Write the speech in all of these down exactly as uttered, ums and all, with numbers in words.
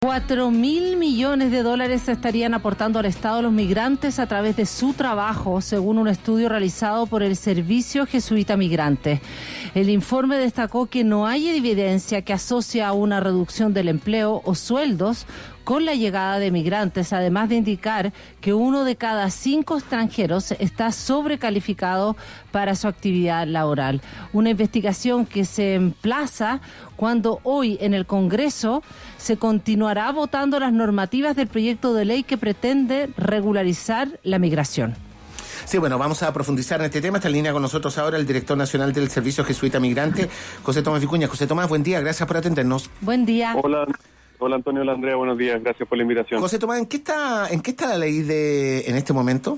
Cuatro mil millones de dólares se estarían aportando al Estado los migrantes a través de su trabajo, según un estudio realizado por el Servicio Jesuita Migrante. El informe destacó que no hay evidencia que asocie a una reducción del empleo o sueldos con la llegada de migrantes, además de indicar que uno de cada cinco extranjeros está sobrecalificado para su actividad laboral. Una investigación que se emplaza cuando hoy en el Congreso se continuará votando las normativas del proyecto de ley que pretende regularizar la migración. Sí, bueno, vamos a profundizar en este tema. Está en línea con nosotros ahora el director nacional del Servicio Jesuita Migrante, José Tomás Vicuña. José Tomás, buen día, gracias por atendernos. Buen día. Hola. Hola Antonio, hola Andrea, buenos días, gracias por la invitación. José Tomás, ¿en qué está, en qué está la ley de en este momento?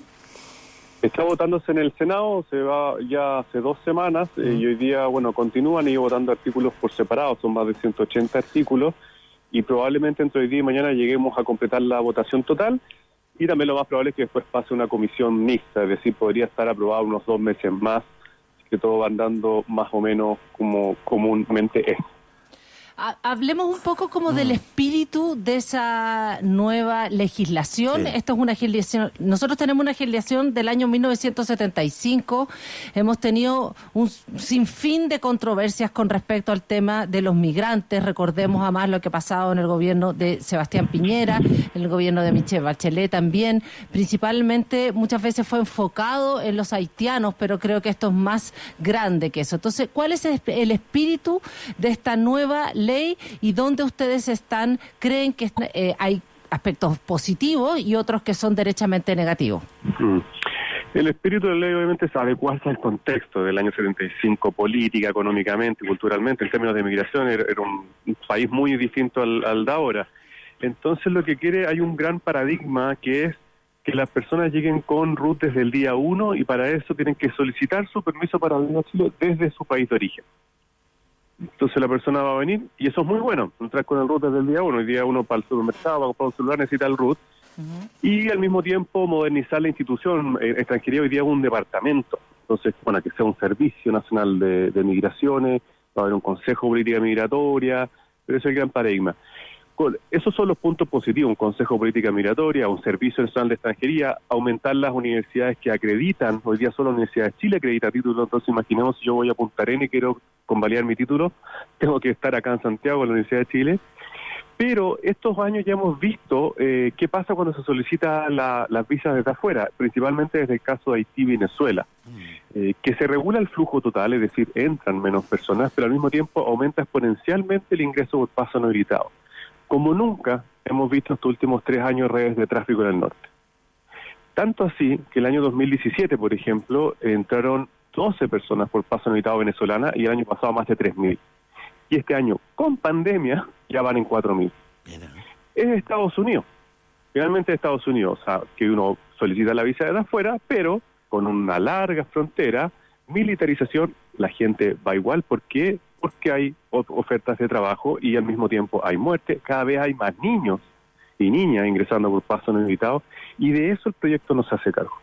Está votándose en el Senado, se va ya hace dos semanas, uh-huh. eh, y hoy día, bueno, continúan y votando artículos por separado, son más de ciento ochenta artículos, y probablemente entre hoy día y mañana lleguemos a completar la votación total, y también lo más probable es que después pase una comisión mixta, es decir, podría estar aprobado unos dos meses más, que todo va andando más o menos como comúnmente es. Hablemos un poco como del espíritu de esa nueva legislación. Sí. Esto es una legislación, nosotros tenemos una legislación del año mil novecientos setenta y cinco, hemos tenido un sinfín de controversias con respecto al tema de los migrantes. Recordemos además lo que ha pasado en el gobierno de Sebastián Piñera, en el gobierno de Michelle Bachelet también. Principalmente muchas veces fue enfocado en los haitianos, pero creo que esto es más grande que eso. Entonces, ¿cuál es el espíritu de esta nueva ley y dónde ustedes están, creen que eh, hay aspectos positivos y otros que son derechamente negativos? Mm. El espíritu de la ley obviamente es adecuarse al contexto del año setenta y cinco, política, económicamente, culturalmente, en términos de migración, era, era un, un país muy distinto al, al de ahora. Entonces lo que quiere, hay un gran paradigma que es que las personas lleguen con R U T desde el día uno y para eso tienen que solicitar su permiso para venir a Chile desde su país de origen. Entonces la persona va a venir, y eso es muy bueno, entrar con el R U T desde el día uno. El día uno para el supermercado, para comprar un celular, necesita el R U T. Uh-huh. Y al mismo tiempo modernizar la institución. Eh, extranjería hoy día es un departamento. Entonces, bueno, que sea un Servicio Nacional de, de Migraciones, va a haber un Consejo de Política Migratoria, pero ese es el gran paradigma. Con, esos son los puntos positivos: un Consejo de Política Migratoria, un Servicio Nacional de Extranjería, aumentar las universidades que acreditan. Hoy día solo la Universidad de Chile acredita títulos, entonces imaginemos si yo voy a Punta Arenas y quiero convalidar mi título, tengo que estar acá en Santiago, en la Universidad de Chile. Pero estos años ya hemos visto eh, qué pasa cuando se solicita la, las visas desde afuera, principalmente desde el caso de Haití y Venezuela, mm. eh, que se regula el flujo total, es decir, entran menos personas, pero al mismo tiempo aumenta exponencialmente el ingreso por paso no habilitado. Como nunca hemos visto estos últimos tres años redes de tráfico en el norte. Tanto así que el año dos mil diecisiete, por ejemplo, entraron doce personas por paso no habilitado venezolana y el año pasado más de tres mil. Y este año, con pandemia, ya van en cuatro mil. Es Estados Unidos. Realmente Estados Unidos, o sea, que uno solicita la visa desde afuera, pero con una larga frontera, militarización, la gente va igual. ¿Por qué? Porque hay ofertas de trabajo y al mismo tiempo hay muerte. Cada vez hay más niños y niñas ingresando por paso no habilitado, y de eso el proyecto no se hace cargo.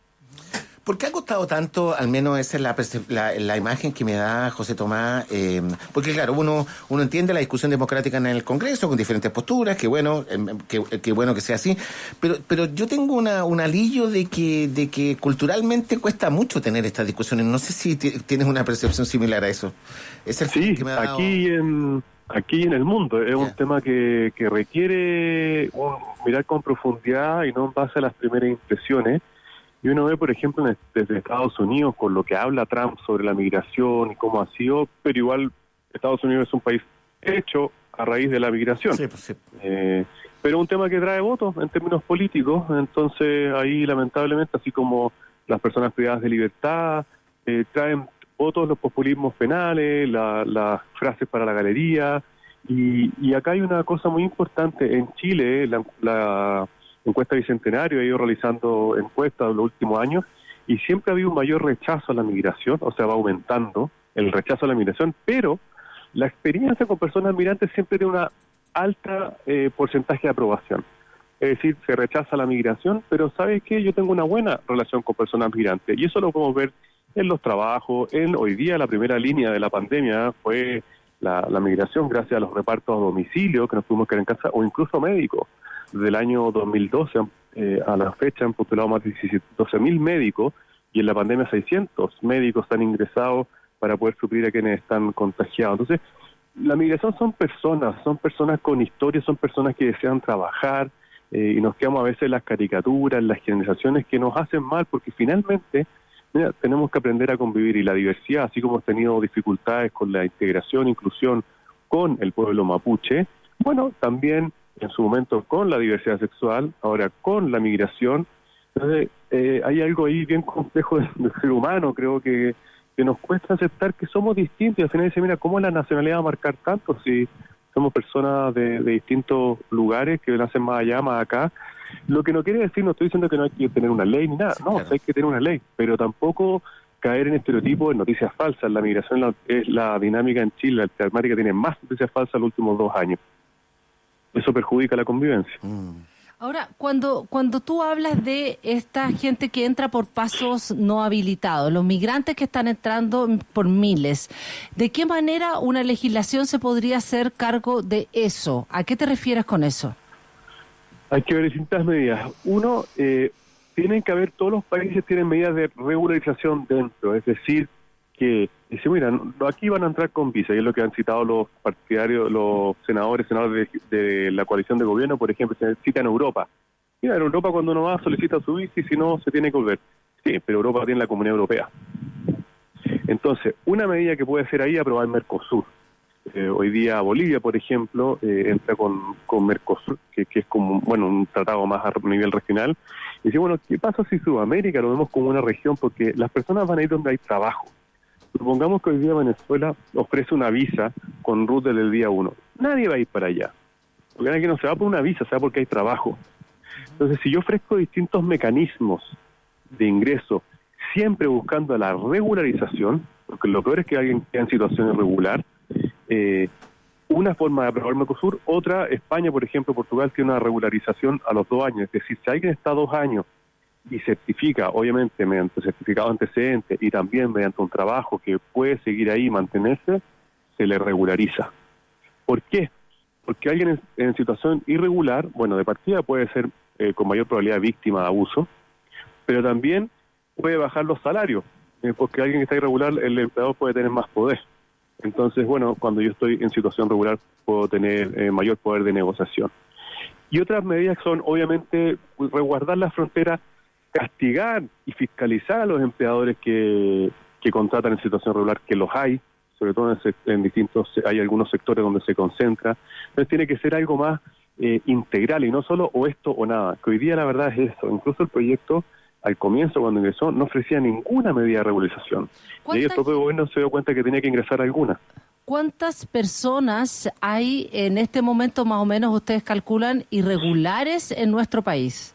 ¿Por qué ha costado tanto? Al menos esa es la, la, la imagen que me da José Tomás, eh, porque claro, uno uno entiende la discusión democrática en el Congreso con diferentes posturas, que bueno, eh, que, que bueno que sea así, pero pero yo tengo una un alivio de que de que culturalmente cuesta mucho tener estas discusiones. No sé si t- tienes una percepción similar a eso. Es el sí, que me ha dado... aquí en aquí en el mundo es yeah. un tema que, que requiere un, mirar con profundidad y no en base a las primeras impresiones. Y uno ve, por ejemplo, desde Estados Unidos, con lo que habla Trump sobre la migración y cómo ha sido, pero igual Estados Unidos es un país hecho a raíz de la migración. Sí, pues sí. Eh, pero un tema que trae votos en términos políticos, entonces ahí lamentablemente, así como las personas privadas de libertad, eh, traen votos los populismos penales, la, las frases para la galería, y, y acá hay una cosa muy importante. En Chile, la... la Encuesta Bicentenario ha ido realizando encuestas en los últimos años y siempre ha habido un mayor rechazo a la migración, o sea, va aumentando el rechazo a la migración, pero la experiencia con personas migrantes siempre tiene una alta eh, porcentaje de aprobación. Es decir, se rechaza la migración, pero ¿sabes qué? Yo tengo una buena relación con personas migrantes, y eso lo podemos ver en los trabajos. En hoy día la primera línea de la pandemia fue la, la migración gracias a los repartos a domicilio que nos pudimos quedar en casa, o incluso médicos. Desde el año dos mil doce eh, a la fecha han postulado más de doce mil médicos, y en la pandemia seiscientos médicos han ingresado para poder suplir a quienes están contagiados. Entonces, la migración son personas, son personas con historias, son personas que desean trabajar, eh, y nos quedamos a veces en las caricaturas, en las generalizaciones que nos hacen mal, porque finalmente mira, tenemos que aprender a convivir, y la diversidad, así como hemos tenido dificultades con la integración, inclusión con el pueblo mapuche, bueno, también en su momento con la diversidad sexual, ahora con la migración. Entonces, eh, hay algo ahí bien complejo del, del ser humano, creo que que nos cuesta aceptar que somos distintos, y al final dice, mira, ¿cómo la nacionalidad va a marcar tanto si somos personas de, de distintos lugares que nacen más allá, más acá? Lo que no quiere decir, no estoy diciendo que no hay que tener una ley ni nada, no, claro. Hay que tener una ley, pero tampoco caer en estereotipos, en noticias falsas. La migración la, es la dinámica en Chile, la temática tiene más noticias falsas en los últimos dos años. Eso perjudica la convivencia. Mm. Ahora, cuando cuando tú hablas de esta gente que entra por pasos no habilitados, los migrantes que están entrando por miles, ¿de qué manera una legislación se podría hacer cargo de eso? ¿A qué te refieres con eso? Hay que ver distintas medidas. Uno, eh, tienen que haber, todos los países tienen medidas de regularización dentro, es decir, que dice, mira, aquí van a entrar con visa, y es lo que han citado los partidarios, los senadores, senadores de, de la coalición de gobierno, por ejemplo, se cita en Europa. Mira, en Europa cuando uno va solicita su visa, y si no, se tiene que volver. Sí, pero Europa tiene la Comunidad Europea. Entonces, una medida que puede ser ahí, aprobar el Mercosur. Eh, hoy día Bolivia, por ejemplo, eh, entra con, con Mercosur, que, que es como, bueno, un tratado más a nivel regional. Y dice, bueno, ¿qué pasa si Sudamérica lo vemos como una región? Porque las personas van a ir donde hay trabajo. Supongamos que hoy día Venezuela ofrece una visa con R U T desde el día uno. Nadie va a ir para allá. Porque nadie no se va por una visa, se va porque hay trabajo. Entonces, si yo ofrezco distintos mecanismos de ingreso, siempre buscando la regularización, porque lo peor es que alguien queda en situación irregular, eh, una forma de aprobar Mercosur, otra, España, por ejemplo, Portugal, tiene una regularización a los dos años. Es decir, si alguien está dos años y certifica, obviamente mediante certificado antecedente y también mediante un trabajo que puede seguir ahí y mantenerse, se le regulariza. ¿Por qué? Porque alguien en, en situación irregular, bueno, de partida puede ser eh, con mayor probabilidad víctima de abuso, pero también puede bajar los salarios, eh, porque alguien que está irregular, el empleador puede tener más poder. Entonces, bueno, cuando yo estoy en situación regular, puedo tener eh, mayor poder de negociación. Y otras medidas son, obviamente, resguardar la frontera, castigar y fiscalizar a los empleadores que, que contratan en situación regular, que los hay, sobre todo en, en distintos, hay algunos sectores donde se concentra. Entonces tiene que ser algo más eh, integral, y no solo o esto o nada, que hoy día la verdad es eso. Incluso el proyecto, al comienzo, cuando ingresó, no ofrecía ninguna medida de regularización. Y ahí el propio gobierno se dio cuenta que tenía que ingresar alguna. ¿Cuántas personas hay en este momento, más o menos, ustedes calculan, irregulares en nuestro país?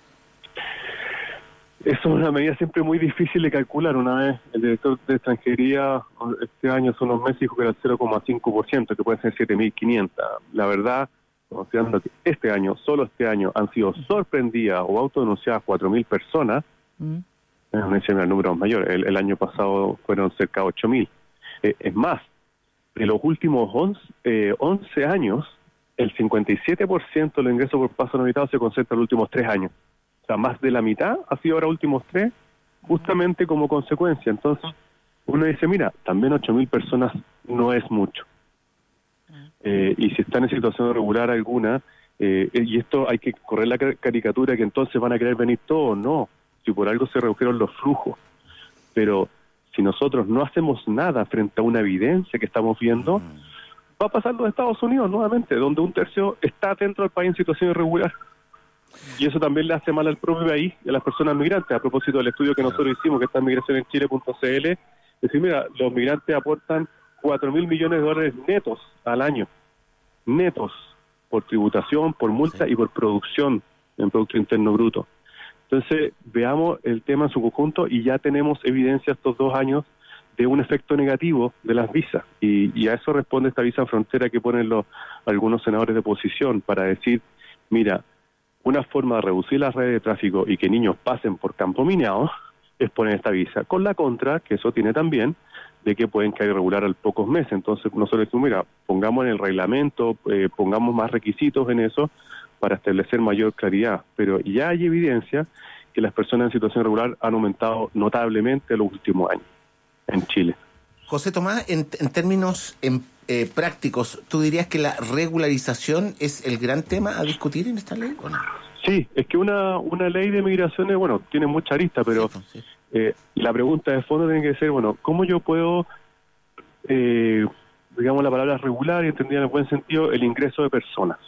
Eso es una medida siempre muy difícil de calcular. Una vez el director de extranjería este año, hace unos meses, dijo que era el cero coma cinco por ciento, que puede ser siete mil quinientos. La verdad, considerando que este año, solo este año, han sido sorprendidas o autodenunciadas cuatro mil personas, mm. no es el número mayor, el, el año pasado fueron cerca de ocho mil. Eh, es más, de los últimos once, eh, once años, el cincuenta y siete por ciento de los ingresos por paso no habitado se concentra en los últimos tres años. O sea, más de la mitad ha sido ahora últimos tres, justamente como consecuencia. Entonces, uno dice, mira, también ocho mil personas no es mucho. Eh, y si están en situación irregular alguna, eh, y esto hay que correr la caricatura que entonces van a querer venir todos, no. Si por algo se redujeron los flujos. Pero si nosotros no hacemos nada frente a una evidencia que estamos viendo, va a pasar los Estados Unidos nuevamente, donde un tercio está dentro del país en situación irregular. Y eso también le hace mal al propio país y a las personas migrantes. A propósito del estudio que nosotros hicimos, que está en migración en chile punto c l, decir, mira, los migrantes aportan cuatro mil millones de dólares netos al año. Netos, por tributación, por multa sí. y por producción en Producto Interno Bruto. Entonces, veamos el tema en su conjunto, y ya tenemos evidencia estos dos años de un efecto negativo de las visas. Y, y a eso responde esta visa frontera que ponen los algunos senadores de oposición para decir, mira, una forma de reducir las redes de tráfico y que niños pasen por campo minado es poner esta visa. Con la contra, que eso tiene también, de que pueden caer irregular al pocos meses. Entonces nosotros decimos, mira, pongamos en el reglamento, eh, pongamos más requisitos en eso para establecer mayor claridad. Pero ya hay evidencia que las personas en situación irregular han aumentado notablemente en los últimos años en Chile. José Tomás, en, en términos en, eh, prácticos, ¿tú dirías que la regularización es el gran tema a discutir en esta ley o no? Sí, es que una, una ley de migraciones, bueno, tiene mucha arista, pero... Sí, sí. Eh, la pregunta de fondo tiene que ser, bueno, ¿cómo yo puedo, eh, digamos la palabra regular y entendida en el buen sentido, el ingreso de personas?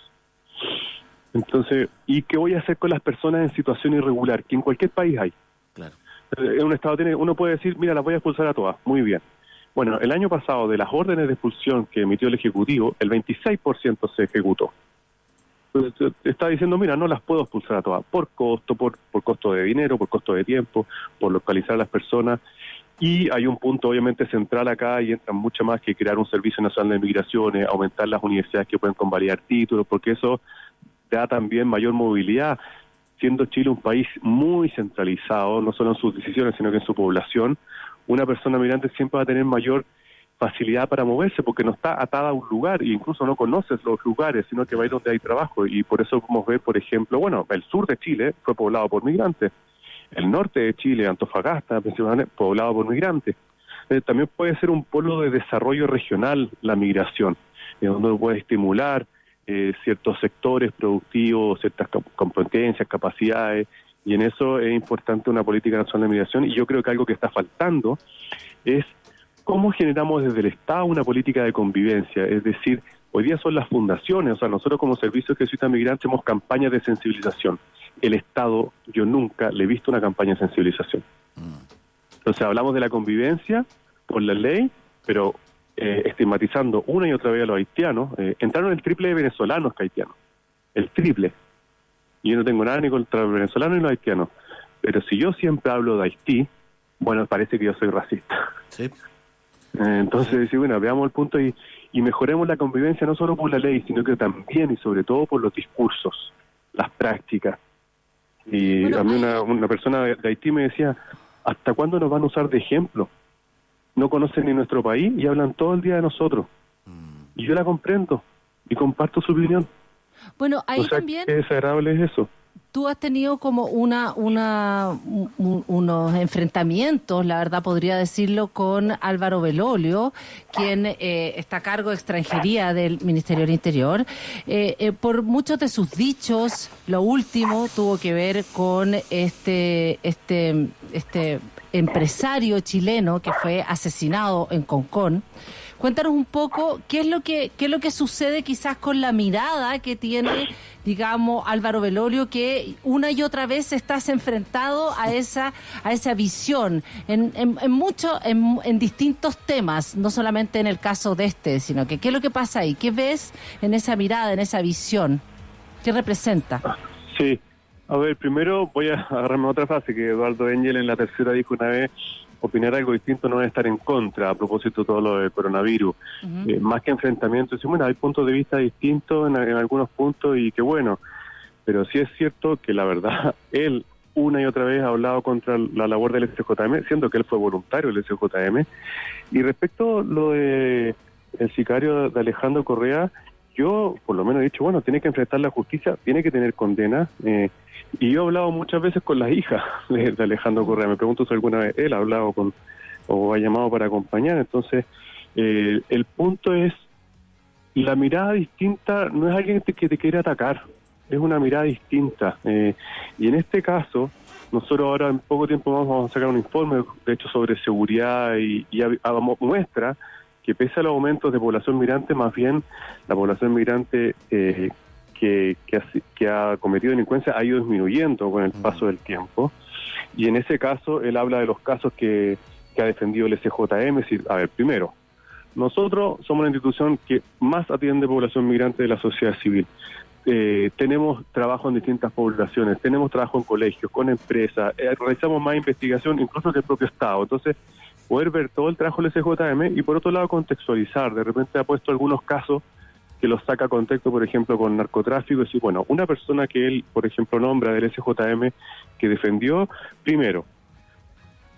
Entonces, ¿y qué voy a hacer con las personas en situación irregular? Que en cualquier país hay. Claro. En un estado tiene, uno puede decir, mira, las voy a expulsar a todas. Muy bien. Bueno, el año pasado, de las órdenes de expulsión que emitió el Ejecutivo, el veintiséis por ciento se ejecutó. Entonces, está diciendo, mira, no las puedo expulsar a todas, por costo, por, por costo de dinero, por costo de tiempo, por localizar a las personas. Y hay un punto obviamente central acá, y entra mucho más que crear un Servicio Nacional de Migraciones, aumentar las universidades que pueden convalidar títulos, porque eso da también mayor movilidad, siendo Chile un país muy centralizado, no solo en sus decisiones, sino que en su población. Una persona migrante siempre va a tener mayor facilidad para moverse porque no está atada a un lugar e incluso no conoce los lugares, sino que va a ir donde hay trabajo. Y por eso podemos ver, por ejemplo, bueno, el sur de Chile fue poblado por migrantes, el norte de Chile, Antofagasta, principalmente poblado por migrantes. Eh, también puede ser un polo de desarrollo regional la migración, eh, donde puede estimular eh, ciertos sectores productivos, ciertas competencias, capacidades, y en eso es importante una política nacional de migración. Y yo creo que algo que está faltando es ¿cómo generamos desde el Estado una política de convivencia? Es decir, hoy día son las fundaciones, o sea, nosotros como Servicio de Jesuitas Migrantes hacemos campañas de sensibilización. El Estado, yo nunca le he visto una campaña de sensibilización. Entonces hablamos de la convivencia por la ley, pero eh, estigmatizando una y otra vez a los haitianos. Eh, entraron el triple de venezolanos que haitianos. El triple. Y yo no tengo nada ni contra los venezolanos ni los haitianos. Pero si yo siempre hablo de Haití, bueno, parece que yo soy racista. Sí. Entonces, sí, bueno, veamos el punto y, y mejoremos la convivencia no solo por la ley, sino que también y sobre todo por los discursos, las prácticas. Y bueno, a mí una, una persona de Haití me decía, ¿hasta cuándo nos van a usar de ejemplo? No conocen ni nuestro país y hablan todo el día de nosotros. Y yo la comprendo y comparto su opinión. Bueno, ahí o sea, también... qué desagradable es eso. Tú has tenido como una, una, un, unos enfrentamientos, la verdad podría decirlo, con Álvaro Belolio, quien eh, está a cargo de extranjería del Ministerio del Interior. Eh, eh, por muchos de sus dichos, lo último tuvo que ver con este, este, este empresario chileno que fue asesinado en Concón. Cuéntanos un poco qué es lo que qué es lo que sucede quizás con la mirada que tiene, digamos, Álvaro Belolio, que una y otra vez estás enfrentado a esa a esa visión en en, en mucho en, en distintos temas, no solamente en el caso de este, sino que qué es lo que pasa ahí, qué ves en esa mirada, en esa visión, qué representa. Sí, a ver, primero voy a agarrarme a otra frase que Eduardo Engel en la tercera dijo una vez. Opinar algo distinto no es estar en contra a propósito de todo lo del coronavirus. Uh-huh. Eh, más que enfrentamiento, decir, bueno, hay puntos de vista distintos en, en algunos puntos y qué bueno, pero sí es cierto que la verdad, él una y otra vez ha hablado contra la labor del S J M, siendo que él fue voluntario del S J M. Y respecto a lo de el sicario de Alejandro Correa, yo por lo menos he dicho, bueno, tiene que enfrentar la justicia, tiene que tener condena, eh, y yo he hablado muchas veces con las hijas de, de Alejandro Correa, me pregunto si alguna vez él ha hablado con o ha llamado para acompañar. Entonces eh, el punto es, la mirada distinta no es alguien que te, que te quiere atacar, es una mirada distinta, eh, y en este caso nosotros ahora en poco tiempo vamos a sacar un informe, de hecho, sobre seguridad y, y a, a, muestra que pese a los aumentos de población migrante, más bien la población migrante eh, que, que, ha, que ha cometido delincuencia ha ido disminuyendo con el paso del tiempo. Y en ese caso, él habla de los casos que, que ha defendido el S J M. Es decir, a ver, primero, nosotros somos la institución que más atiende población migrante de la sociedad civil. Eh, tenemos trabajo en distintas poblaciones, tenemos trabajo en colegios, con empresas, eh, realizamos más investigación incluso que el propio Estado. Entonces, poder ver todo el trabajo del S J M y por otro lado contextualizar. De repente ha puesto algunos casos que los saca a contexto, por ejemplo, con narcotráfico, y decir, bueno, una persona que él, por ejemplo, nombra del S J M que defendió, primero,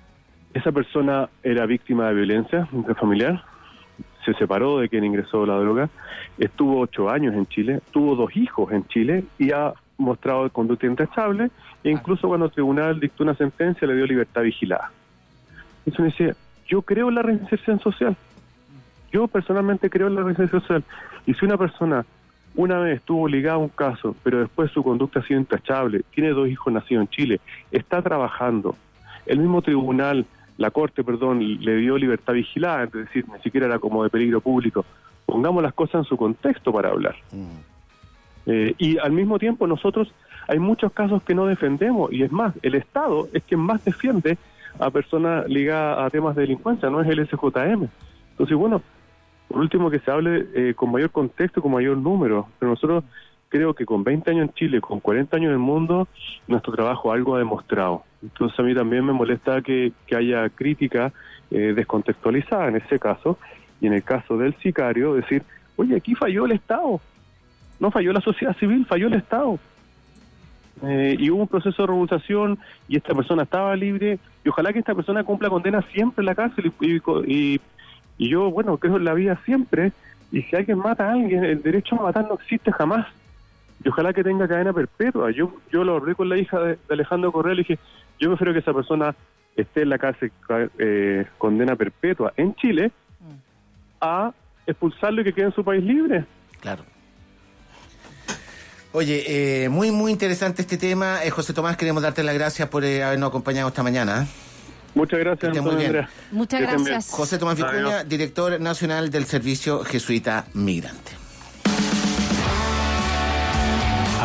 Esa persona era víctima de violencia intrafamiliar, se separó de quien ingresó la droga, estuvo ocho años en Chile, tuvo dos hijos en Chile y ha mostrado conducta intachable, e incluso cuando el tribunal dictó una sentencia le dio libertad vigilada. Entonces me decía, yo creo en la reinserción social, yo personalmente creo en la reinserción social, y si una persona una vez estuvo ligada a un caso, pero después su conducta ha sido intachable, tiene dos hijos nacidos en Chile, está trabajando, el mismo tribunal, la Corte, perdón, le dio libertad vigilada, es decir, ni siquiera era como de peligro público. Pongamos las cosas en su contexto para hablar. Mm. Eh, y al mismo tiempo nosotros, hay muchos casos que no defendemos, y es más, el Estado es quien más defiende a personas ligadas a temas de delincuencia, no es el S J M. Entonces, bueno, por último que se hable eh, con mayor contexto, con mayor número, pero nosotros creo que con veinte años en Chile, con cuarenta años en el mundo, nuestro trabajo algo ha demostrado. Entonces a mí también me molesta que, que haya crítica eh, descontextualizada en ese caso, y en el caso del sicario, decir, oye, aquí falló el Estado, no falló la sociedad civil, falló el Estado. Eh, y hubo un proceso de revolución, y esta persona estaba libre, y ojalá que esta persona cumpla condena siempre en la cárcel, y, y, y, y yo, bueno, creo en la vida siempre, y si alguien mata a alguien, el derecho a matar no existe jamás. Y ojalá que tenga cadena perpetua. Yo yo lo hablé con la hija de, de Alejandro Correa y le dije, yo prefiero que esa persona esté en la cárcel eh, condena perpetua en Chile a expulsarlo y que quede en su país libre. Claro. Oye, eh, muy, muy interesante este tema. Eh, José Tomás, queremos darte las gracias por eh, habernos acompañado esta mañana. Muchas gracias, muy bien. Muchas gracias. José Tomás Vicuña, director nacional del Servicio Jesuita Migrante.